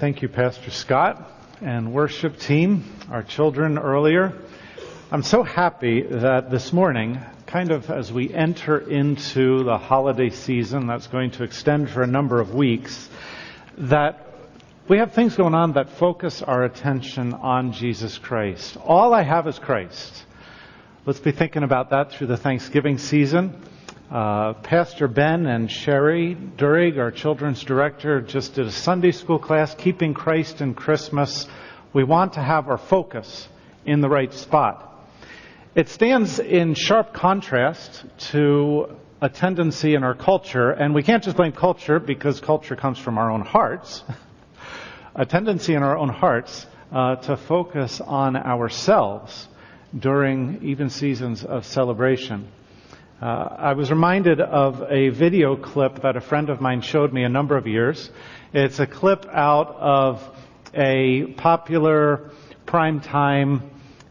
Thank you, Pastor Scott and worship team, our children earlier. I'm so happy that this morning, kind of as we enter into the holiday season that's going to extend for a number of weeks, that we have things going on that focus our attention on Jesus Christ. All I have is Christ. Let's be thinking about that through the Thanksgiving season. Pastor Ben and Sherry Durig, our children's director, just did a Sunday school class, Keeping Christ in Christmas. We want to have our focus in the right spot. It stands in sharp contrast to a tendency in our culture, and we can't just blame culture because culture comes from our own hearts, a tendency in our own hearts to focus on ourselves during even seasons of celebration. I was reminded of a video clip that a friend of mine showed me a number of years. It's a clip out of a popular primetime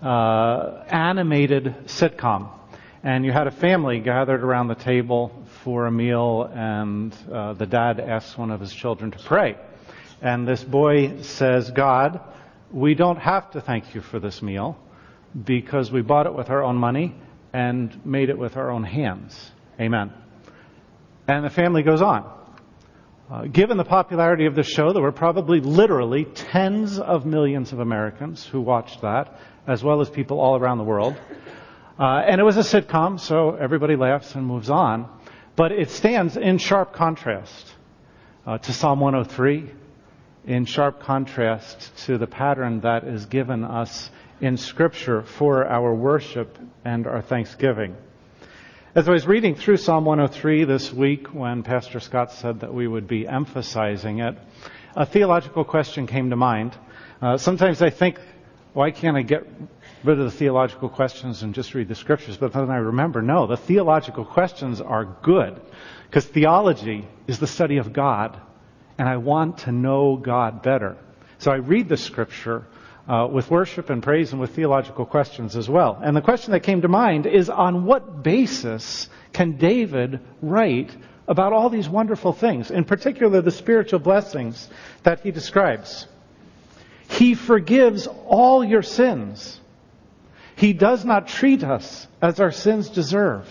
animated sitcom. And you had a family gathered around the table for a meal, and the dad asks one of his children to pray. And this boy says, "God, we don't have to thank you for this meal because we bought it with our own money and made it with our own hands. Amen." And the family goes on. Given the popularity of the show, there were probably literally tens of millions of Americans who watched that, as well as people all around the world. And it was a sitcom, so everybody laughs and moves on. But it stands in sharp contrast to Psalm 103, in sharp contrast to the pattern that is given us in Scripture for our worship and our thanksgiving. As I was reading through Psalm 103 this week, when Pastor Scott said that we would be emphasizing it, a theological question came to mind. Sometimes I think, why can't I get rid of the theological questions and just read the Scriptures? But then I remember, no, the theological questions are good, because theology is the study of God, and I want to know God better. So I read the Scripture with worship and praise and with theological questions as well. And the question that came to mind is, on what basis can David write about all these wonderful things, in particular the spiritual blessings that he describes? He forgives all your sins. He does not treat us as our sins deserve.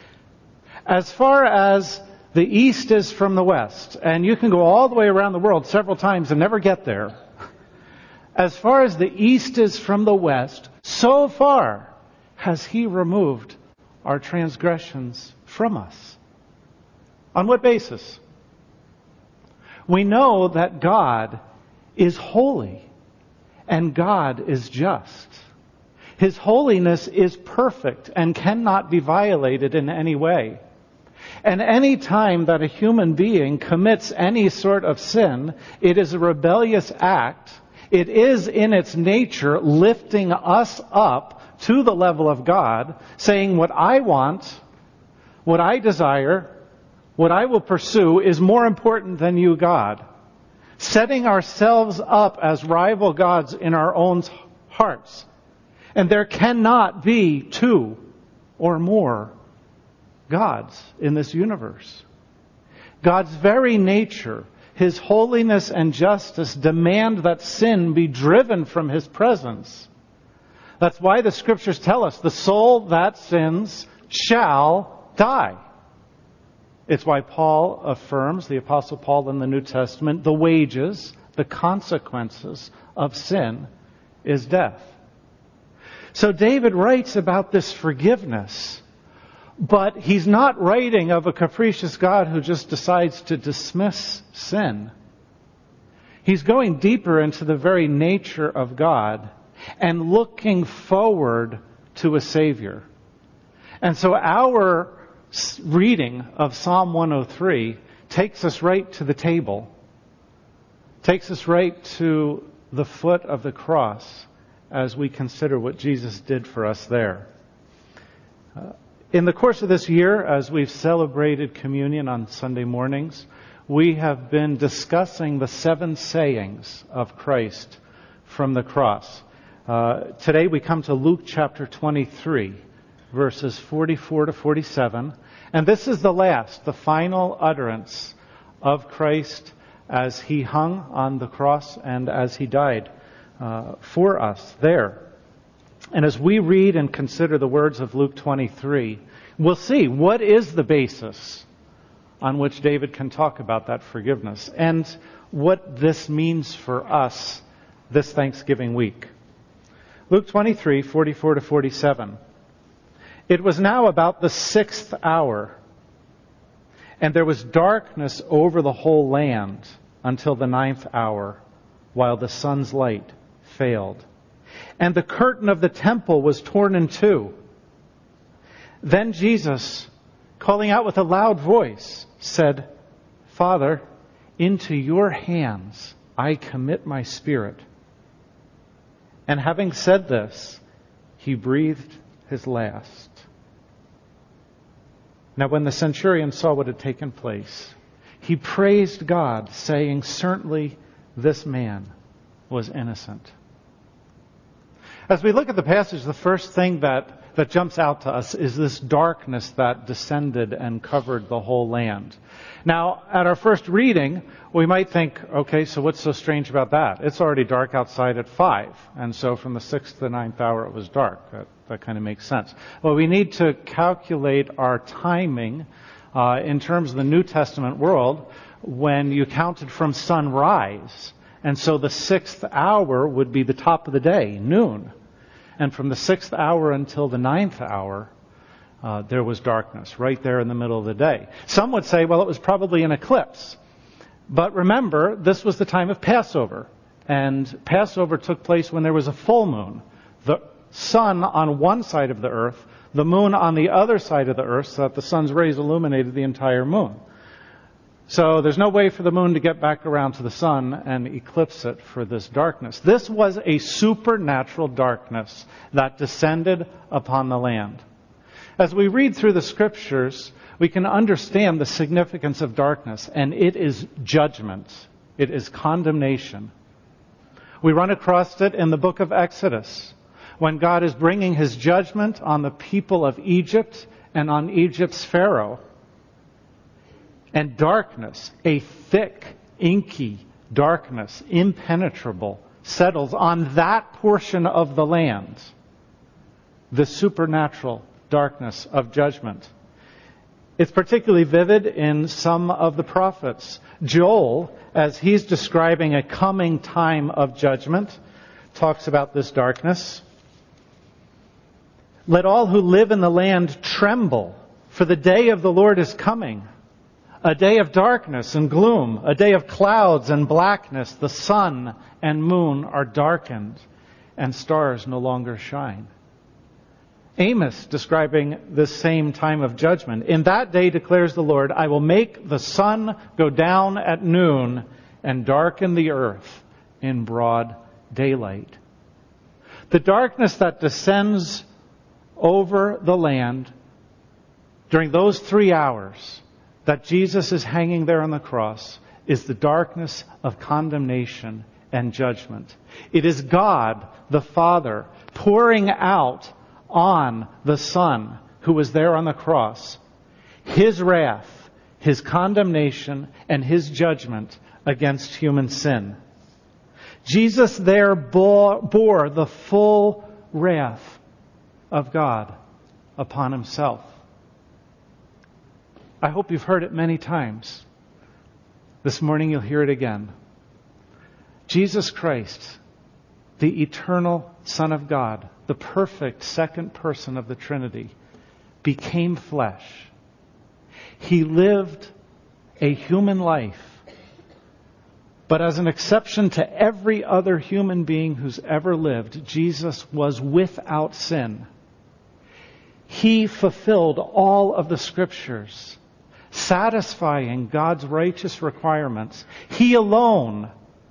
As far as the east is from the west, and you can go all the way around the world several times and never get there, as far as the east is from the west, so far has He removed our transgressions from us. On what basis? We know that God is holy and God is just. His holiness is perfect and cannot be violated in any way. And any time that a human being commits any sort of sin, it is a rebellious act. It is in its nature lifting us up to the level of God, saying what I want, what I desire, what I will pursue is more important than you, God. Setting ourselves up as rival gods in our own hearts. And there cannot be two or more gods in this universe. God's very nature, His holiness and justice demand that sin be driven from His presence. That's why the Scriptures tell us the soul that sins shall die. It's why Paul affirms, the Apostle Paul in the New Testament, the wages, the consequences of sin is death. So David writes about this forgiveness, but he's not writing of a capricious God who just decides to dismiss sin. He's going deeper into the very nature of God and looking forward to a Savior. And so our reading of Psalm 103 takes us right to the table, takes us right to the foot of the cross as we consider what Jesus did for us there. In the course of this year, as we've celebrated communion on Sunday mornings, we have been discussing the 7 sayings of Christ from the cross. Today we come to Luke chapter 23, verses 44 to 47. And this is the final utterance of Christ as he hung on the cross and as he died for us there. And as we read and consider the words of Luke 23, we'll see what is the basis on which David can talk about that forgiveness and what this means for us this Thanksgiving week. Luke 23, 44 to 47. It was now about the 6th hour, and there was darkness over the whole land until the 9th hour, while the sun's light failed. And the curtain of the temple was torn in two. Then Jesus, calling out with a loud voice, said, Father, into your hands I commit my spirit. And having said this, he breathed his last. Now when the centurion saw what had taken place, he praised God, saying, certainly this man was innocent. As we look at the passage, the first thing that jumps out to us is this darkness that descended and covered the whole land. Now, at our first reading, we might think, okay, so what's so strange about that? It's already dark outside at 5, and so from the 6th to the 9th hour it was dark. That kind of makes sense. Well, we need to calculate our timing in terms of the New Testament world when you counted from sunrise. And so the 6th hour would be the top of the day, noon. And from the 6th hour until the 9th hour, there was darkness right there in the middle of the day. Some would say, well, it was probably an eclipse. But remember, this was the time of Passover. And Passover took place when there was a full moon. The sun on one side of the earth, the moon on the other side of the earth, so that the sun's rays illuminated the entire moon. So there's no way for the moon to get back around to the sun and eclipse it for this darkness. This was a supernatural darkness that descended upon the land. As we read through the scriptures, we can understand the significance of darkness, and it is judgment. It is condemnation. We run across it in the book of Exodus, when God is bringing his judgment on the people of Egypt and on Egypt's Pharaoh. And darkness, a thick, inky darkness, impenetrable, settles on that portion of the land. The supernatural darkness of judgment. It's particularly vivid in some of the prophets. Joel, as he's describing a coming time of judgment, talks about this darkness. Let all who live in the land tremble, for the day of the Lord is coming. A day of darkness and gloom, a day of clouds and blackness. The sun and moon are darkened, and stars no longer shine. Amos, describing this same time of judgment. In that day, declares the Lord, I will make the sun go down at noon and darken the earth in broad daylight. The darkness that descends over the land during those 3 hours that Jesus is hanging there on the cross is the darkness of condemnation and judgment. It is God, the Father, pouring out on the Son who was there on the cross his wrath, his condemnation, and his judgment against human sin. Jesus there bore the full wrath of God upon himself. I hope you've heard it many times. This morning you'll hear it again. Jesus Christ, the eternal Son of God, the perfect second person of the Trinity, became flesh. He lived a human life, but as an exception to every other human being who's ever lived, Jesus was without sin. He fulfilled all of the Scriptures, satisfying God's righteous requirements. He alone,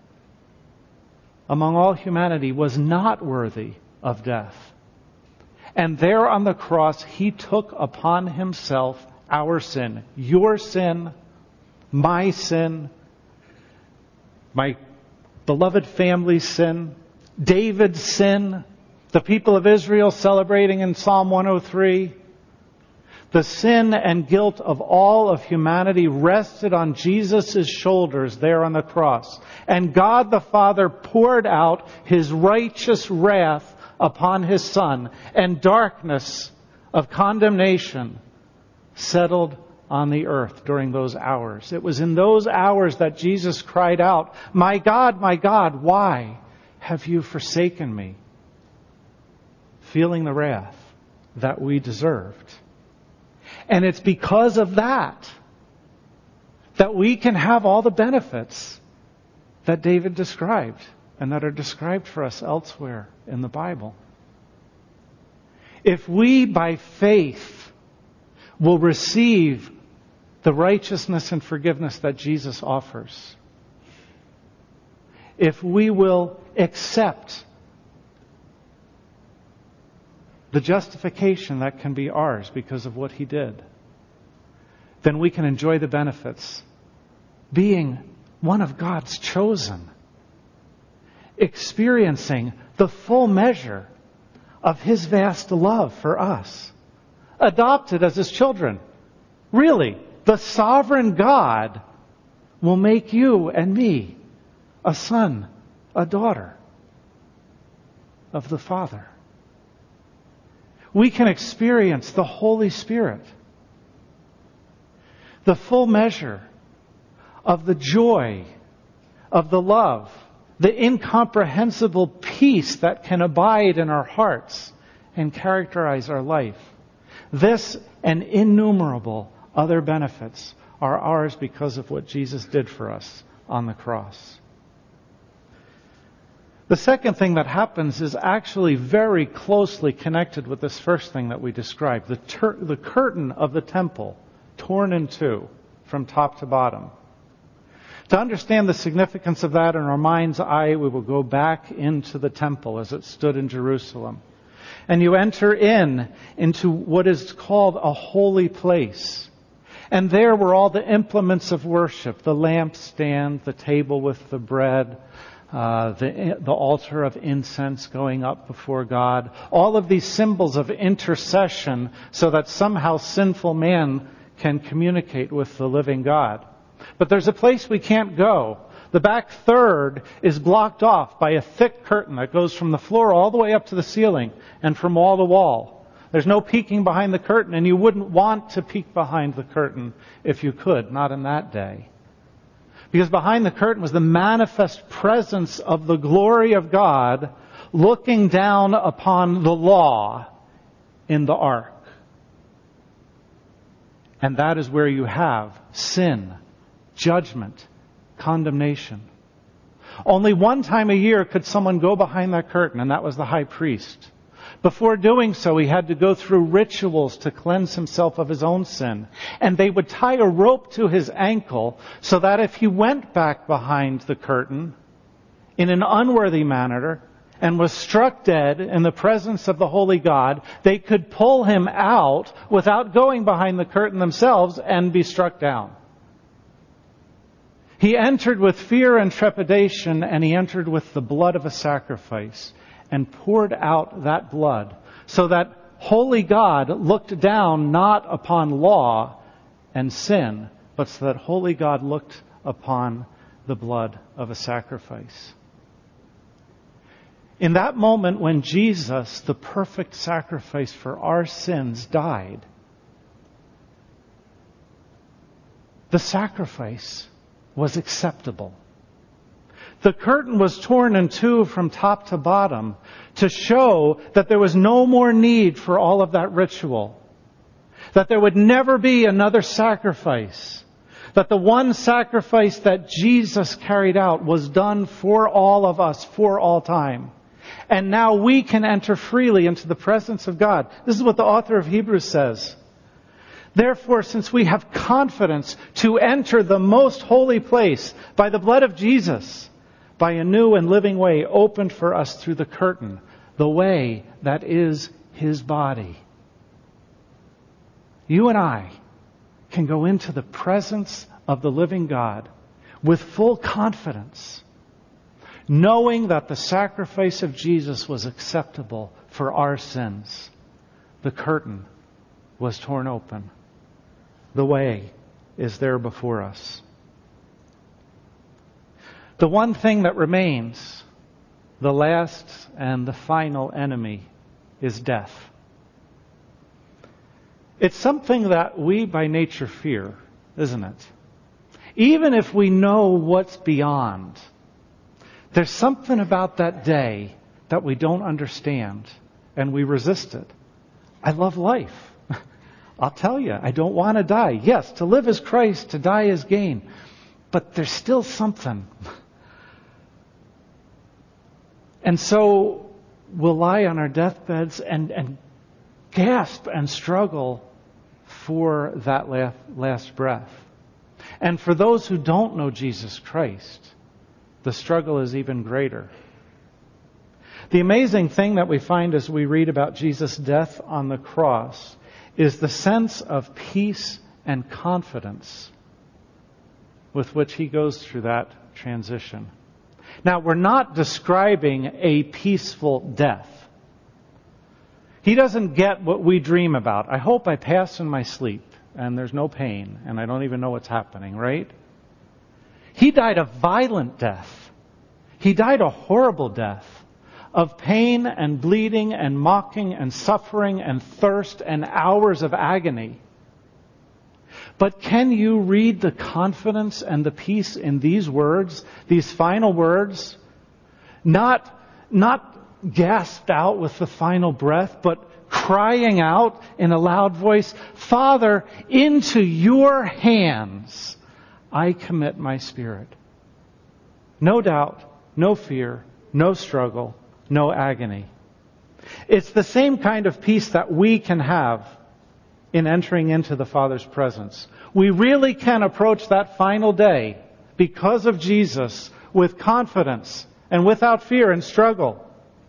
among all humanity, was not worthy of death. And there on the cross, he took upon himself our sin, your sin, my sin, my beloved family's sin, David's sin, the people of Israel celebrating in Psalm 103. The sin and guilt of all of humanity rested on Jesus' shoulders there on the cross. And God the Father poured out His righteous wrath upon His Son, and darkness of condemnation settled on the earth during those hours. It was in those hours that Jesus cried out, my God, why have you forsaken me?" Feeling the wrath that we deserved. And it's because of that we can have all the benefits that David described and that are described for us elsewhere in the Bible. If we, by faith, will receive the righteousness and forgiveness that Jesus offers, if we will accept the justification that can be ours because of what He did, then we can enjoy the benefits, being one of God's chosen, experiencing the full measure of His vast love for us, adopted as His children. Really, the sovereign God will make you and me a son, a daughter of the Father. We can experience the Holy Spirit, the full measure of the joy, of the love, the incomprehensible peace that can abide in our hearts and characterize our life. This and innumerable other benefits are ours because of what Jesus did for us on the cross. The second thing that happens is actually very closely connected with this first thing that we described. The curtain of the temple torn in two from top to bottom. To understand the significance of that in our mind's eye, we will go back into the temple as it stood in Jerusalem. And you enter into what is called a holy place. And there were all the implements of worship, the lampstand, the table with the bread, the altar of incense going up before God. All of these symbols of intercession so that somehow sinful man can communicate with the living God. But there's a place we can't go. The back third is blocked off by a thick curtain that goes from the floor all the way up to the ceiling and from wall to wall. There's no peeking behind the curtain, and you wouldn't want to peek behind the curtain if you could, not in that day. Because behind the curtain was the manifest presence of the glory of God looking down upon the law in the ark. And that is where you have sin, judgment, condemnation. Only one time a year could someone go behind that curtain, and that was the high priest. Before doing so, he had to go through rituals to cleanse himself of his own sin. And they would tie a rope to his ankle so that if he went back behind the curtain in an unworthy manner and was struck dead in the presence of the holy God, they could pull him out without going behind the curtain themselves and be struck down. He entered with fear and trepidation, and he entered with the blood of a sacrifice and poured out that blood so that holy God looked down not upon law and sin, but so that holy God looked upon the blood of a sacrifice. In that moment when Jesus, the perfect sacrifice for our sins, died, the sacrifice was acceptable. The curtain was torn in two from top to bottom to show that there was no more need for all of that ritual. That there would never be another sacrifice. That the one sacrifice that Jesus carried out was done for all of us for all time. And now we can enter freely into the presence of God. This is what the author of Hebrews says. Therefore, since we have confidence to enter the most holy place by the blood of Jesus, by a new and living way opened for us through the curtain, the way that is His body. You and I can go into the presence of the living God with full confidence, knowing that the sacrifice of Jesus was acceptable for our sins. The curtain was torn open. The way is there before us. The one thing that remains, the last and the final enemy, is death. It's something that we by nature fear, isn't it? Even if we know what's beyond, there's something about that day that we don't understand, and we resist it. I love life. I'll tell you, I don't want to die. Yes, to live is Christ, to die is gain. But there's still something. And so we'll lie on our deathbeds and gasp and struggle for that last breath. And for those who don't know Jesus Christ, the struggle is even greater. The amazing thing that we find as we read about Jesus' death on the cross is the sense of peace and confidence with which he goes through that transition. Now, we're not describing a peaceful death. He doesn't get what we dream about. I hope I pass in my sleep and there's no pain and I don't even know what's happening, right? He died a violent death. He died a horrible death of pain and bleeding and mocking and suffering and thirst and hours of agony. But can you read the confidence and the peace in these words, these final words? Not gasped out with the final breath, but crying out in a loud voice, Father, into your hands I commit my spirit. No doubt, no fear, no struggle, no agony. It's the same kind of peace that we can have in entering into the Father's presence. We really can approach that final day because of Jesus with confidence and without fear and struggle.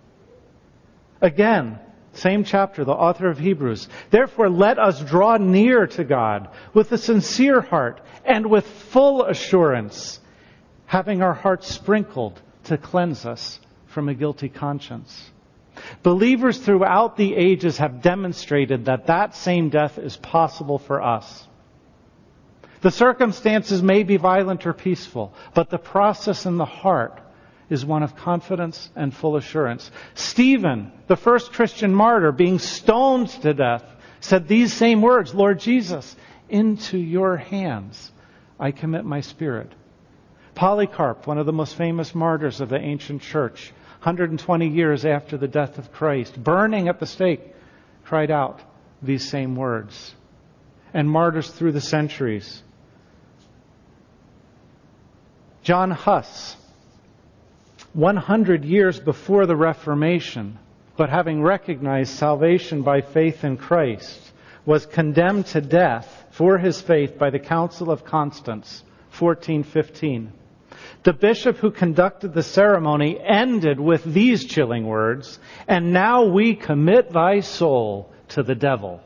Again, same chapter, the author of Hebrews. Therefore, let us draw near to God with a sincere heart and with full assurance, having our hearts sprinkled to cleanse us from a guilty conscience. Believers throughout the ages have demonstrated that that same death is possible for us. The circumstances may be violent or peaceful, but the process in the heart is one of confidence and full assurance. Stephen, the first Christian martyr, being stoned to death, said these same words, Lord Jesus, into your hands I commit my spirit. Polycarp, one of the most famous martyrs of the ancient church, 120 years after the death of Christ, burning at the stake, cried out these same words. And martyrs through the centuries. John Huss, 100 years before the Reformation, but having recognized salvation by faith in Christ, was condemned to death for his faith by the Council of Constance, 1415. The bishop who conducted the ceremony ended with these chilling words, and now we commit thy soul to the devil.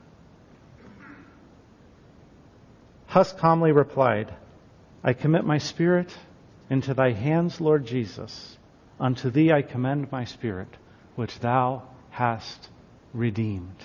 Huss calmly replied, I commit my spirit into thy hands, Lord Jesus. Unto thee I commend my spirit, which thou hast redeemed.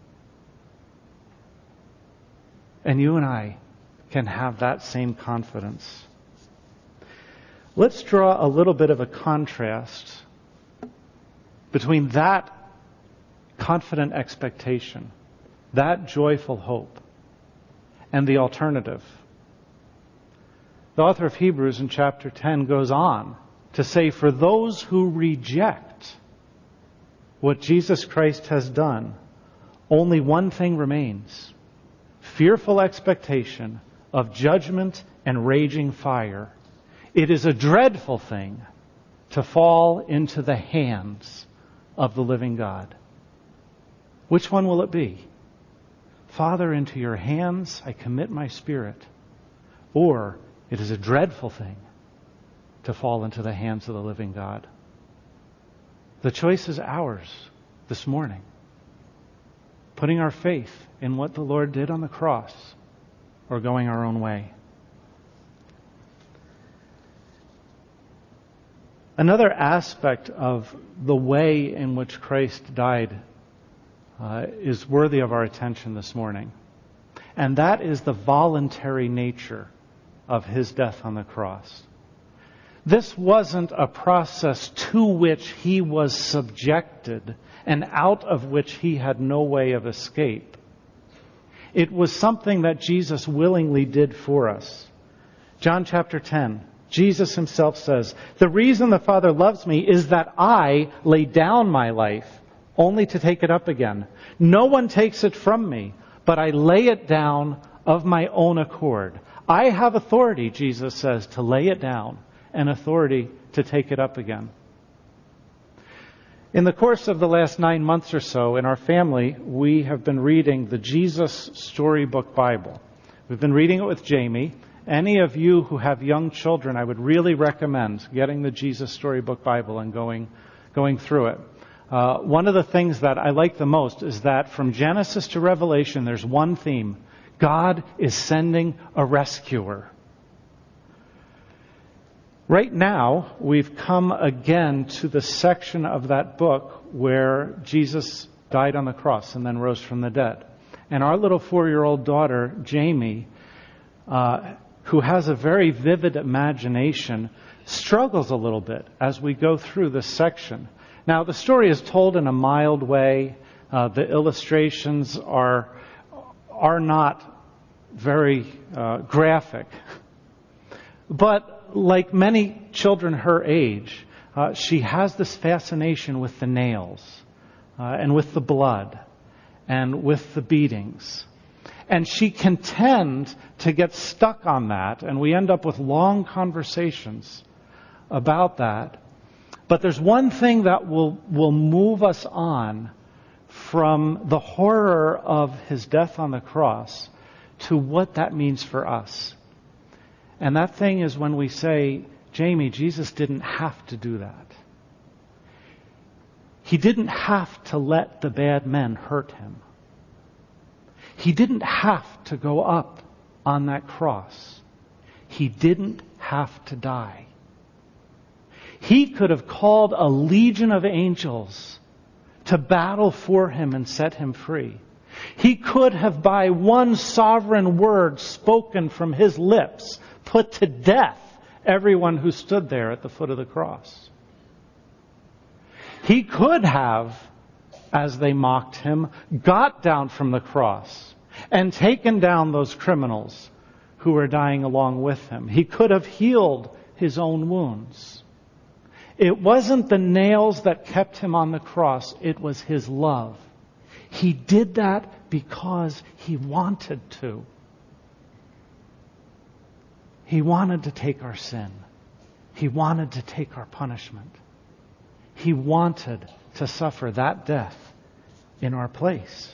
And you and I can have that same confidence. Let's draw a little bit of a contrast between that confident expectation, that joyful hope, and the alternative. The author of Hebrews in chapter 10 goes on to say, for those who reject what Jesus Christ has done, only one thing remains: fearful expectation of judgment and raging fire. It is a dreadful thing to fall into the hands of the living God. Which one will it be? Father, into your hands I commit my spirit. Or it is a dreadful thing to fall into the hands of the living God. The choice is ours this morning. Putting our faith in what the Lord did on the cross, or going our own way. Another aspect of the way in which Christ died is worthy of our attention this morning. And that is the voluntary nature of his death on the cross. This wasn't a process to which he was subjected and out of which he had no way of escape. It was something that Jesus willingly did for us. John chapter 10, Jesus himself says, "The reason the Father loves me is that I lay down my life only to take it up again. No one takes it from me, but I lay it down of my own accord." I have authority, Jesus says, to lay it down, and authority to take it up again. In the course of the last 9 months or so, in our family, we have been reading the Jesus Storybook Bible. We've been reading it with Jamie. Any of you who have young children, I would really recommend getting the Jesus Storybook Bible and going through it. One of the things that I like the most is that from Genesis to Revelation, there's one theme. God is sending a rescuer. Right now, we've come again to the section of that book where Jesus died on the cross and then rose from the dead. And our little 4-year-old daughter, Jamie, who has a very vivid imagination, struggles a little bit as we go through this section. Now, the story is told in a mild way. The illustrations are not very graphic. But like many children her age, she has this fascination with the nails and with the blood and with the beatings. And she can tend to get stuck on that, and we end up with long conversations about that. But there's one thing that will move us on from the horror of his death on the cross to what that means for us. And that thing is when we say, Jamie, Jesus didn't have to do that. He didn't have to let the bad men hurt him. He didn't have to go up on that cross. He didn't have to die. He could have called a legion of angels to battle for him and set him free. He could have, by one sovereign word spoken from his lips, put to death everyone who stood there at the foot of the cross. He could have, as they mocked him, got down from the cross and taken down those criminals who were dying along with him. He could have healed his own wounds. It wasn't the nails that kept him on the cross, it was his love. He did that because he wanted to. He wanted to take our sin. He wanted to take our punishment. He wanted to suffer that death in our place.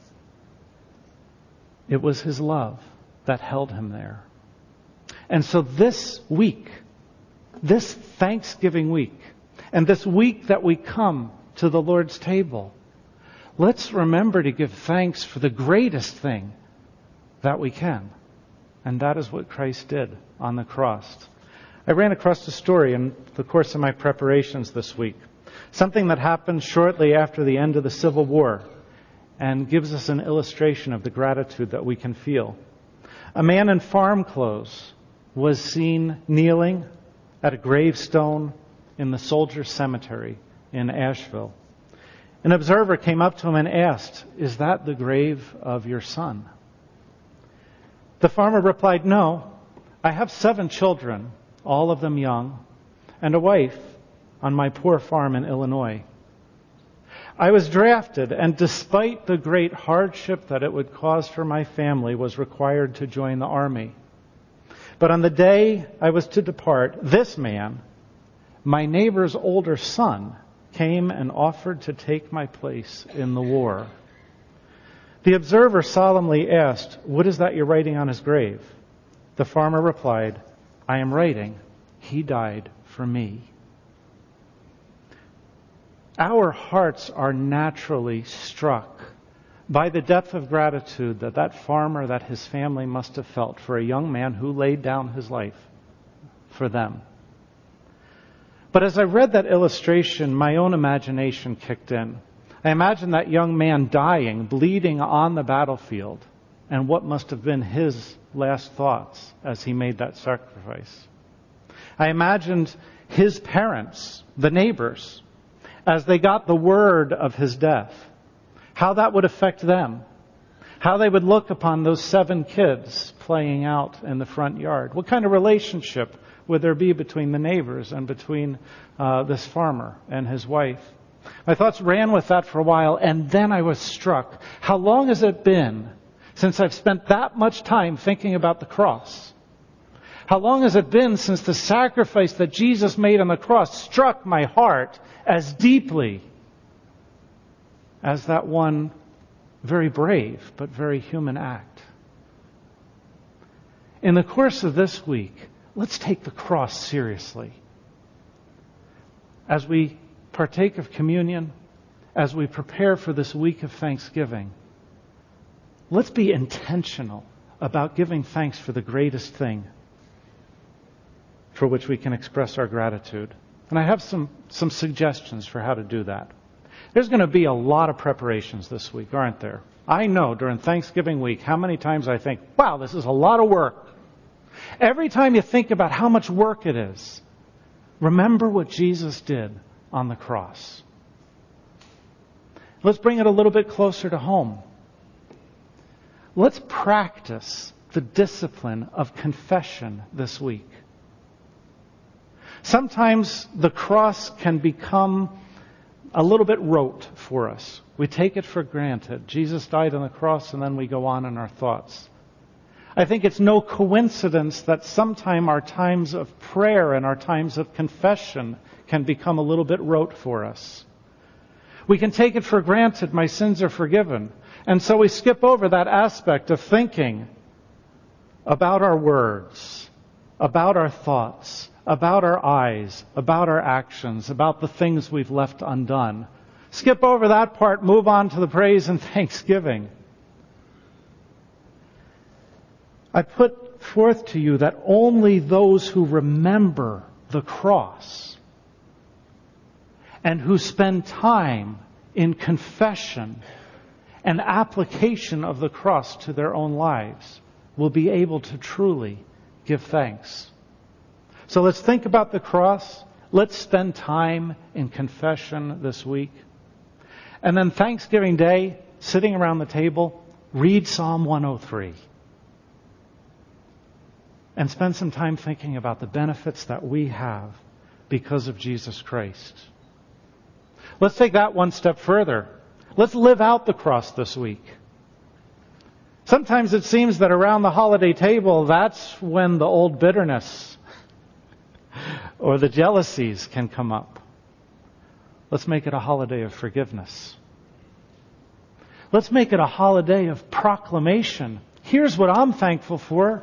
It was his love that held him there. And so this week, this Thanksgiving week, and this week that we come to the Lord's table, let's remember to give thanks for the greatest thing that we can. And that is what Christ did on the cross. I ran across a story in the course of my preparations this week. Something that happened shortly after the end of the Civil War and gives us an illustration of the gratitude that we can feel. A man in farm clothes was seen kneeling at a gravestone in the Soldiers' Cemetery in Asheville. An observer came up to him and asked, "Is that the grave of your son?" The farmer replied, "No, I have 7 children, all of them young, and a wife on my poor farm in Illinois. I was drafted, and despite the great hardship that it would cause for my family, was required to join the army. But on the day I was to depart, this man, my neighbor's older son, came and offered to take my place in the war." The observer solemnly asked, "What is that you're writing on his grave?" The farmer replied, "I am writing, 'He died for me.'" Our hearts are naturally struck by the depth of gratitude that farmer, that his family must have felt for a young man who laid down his life for them. But as I read that illustration, my own imagination kicked in. I imagine that young man dying, bleeding on the battlefield, and what must have been his last thoughts as he made that sacrifice. I imagined his parents, the neighbors, as they got the word of his death, how that would affect them, how they would look upon those 7 kids playing out in the front yard. What kind of relationship would there be between the neighbors and between this farmer and his wife? My thoughts ran with that for a while, and then I was struck. How long has it been since I've spent that much time thinking about the cross? How long has it been since the sacrifice that Jesus made on the cross struck my heart as deeply as that one very brave but very human act? In the course of this week, let's take the cross seriously. As we partake of communion, as we prepare for this week of Thanksgiving, let's be intentional about giving thanks for the greatest thing for which we can express our gratitude. And I have some suggestions for how to do that. There's going to be a lot of preparations this week, aren't there? I know during Thanksgiving week how many times I think, wow, this is a lot of work. Every time you think about how much work it is, remember what Jesus did on the cross. Let's bring it a little bit closer to home. Let's practice the discipline of confession this week. Sometimes the cross can become a little bit rote for us. We take it for granted. Jesus died on the cross, and then we go on in our thoughts. I think it's no coincidence that sometimes our times of prayer and our times of confession can become a little bit rote for us. We can take it for granted, my sins are forgiven. And so we skip over that aspect of thinking about our words, about our thoughts, about our eyes, about our actions, about the things we've left undone. Skip over that part, move on to the praise and thanksgiving. I put forth to you that only those who remember the cross and who spend time in confession and application of the cross to their own lives will be able to truly give thanks. So let's think about the cross. Let's spend time in confession this week. And then Thanksgiving Day, sitting around the table, read Psalm 103. And spend some time thinking about the benefits that we have because of Jesus Christ. Let's take that one step further. Let's live out the cross this week. Sometimes it seems that around the holiday table, that's when the old bitterness or the jealousies can come up. Let's make it a holiday of forgiveness. Let's make it a holiday of proclamation. Here's what I'm thankful for.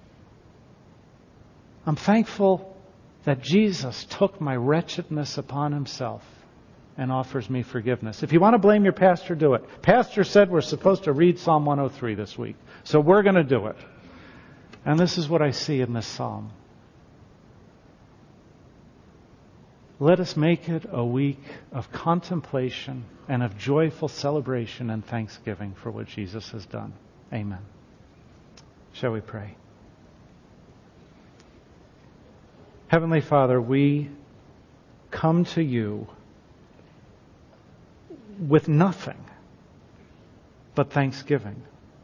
I'm thankful that Jesus took my wretchedness upon himself and offers me forgiveness. If you want to blame your pastor, do it. Pastor said we're supposed to read Psalm 103 this week, so we're going to do it. And this is what I see in this psalm. Let us make it a week of contemplation and of joyful celebration and thanksgiving for what Jesus has done. Amen. Shall we pray? Heavenly Father, we come to you with nothing but thanksgiving.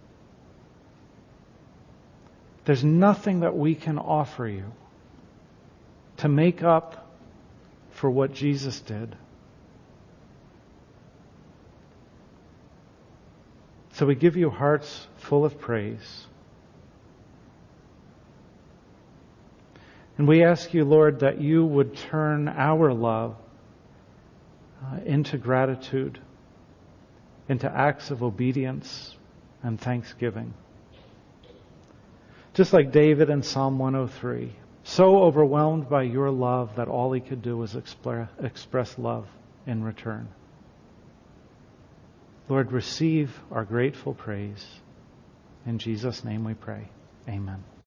There's nothing that we can offer you to make up for what Jesus did. So we give you hearts full of praise. And we ask you, Lord, that you would turn our love into gratitude, into acts of obedience and thanksgiving. Just like David in Psalm 103, so overwhelmed by your love that all he could do was express love in return. Lord, receive our grateful praise. In Jesus' name we pray. Amen.